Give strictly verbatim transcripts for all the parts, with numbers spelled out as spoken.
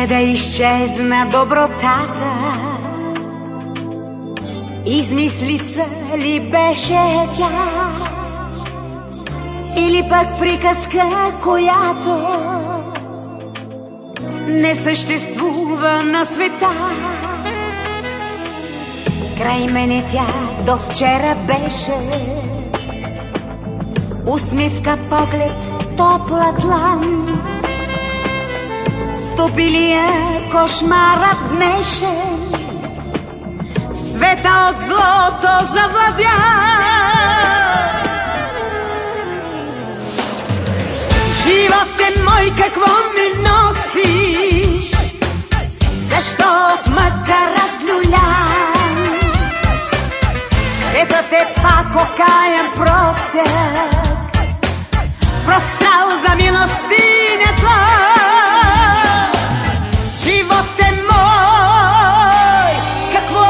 да изчезна добротата. Измислица ли беше тя, или пък приказка, която не съществува на света? Край мене тя до вчера беше, усмивка, поглед, топла длан. Стопилия кошмарът днешен, в света от злото завладя. Животе мой, какво ми носиш? Защо от мъка разлюлян? Светът е пак окаян просяк, прострал за милостинята. Живот е мой, какво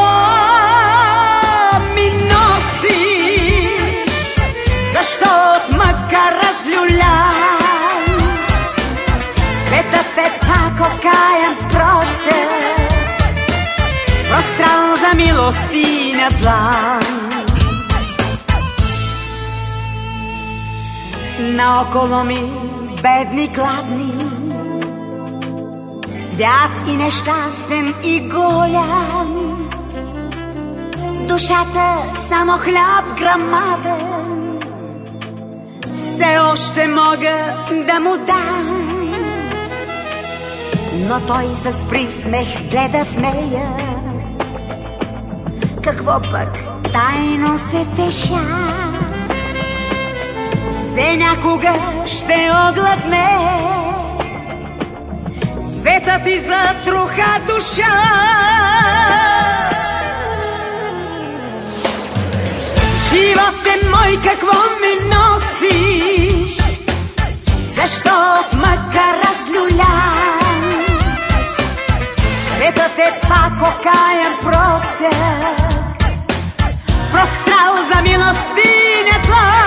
ми носиш? Защо от мъка разлюлян? Светът е пак окаян просяк, прострал за милостиня длан. Наоколо ми бедни, гладни, свят и нещастен и голям. Душата само хляб грамаден, все още мога да му дам. Но той с присмех гледа в нея, какво пък тайно се теша. Все някога ще огладне светът и затруха душа. Животе мой, какво ми носиш? Защо от мъка разлюлян? Светът е пак окаян просяк, прострал за милостинята.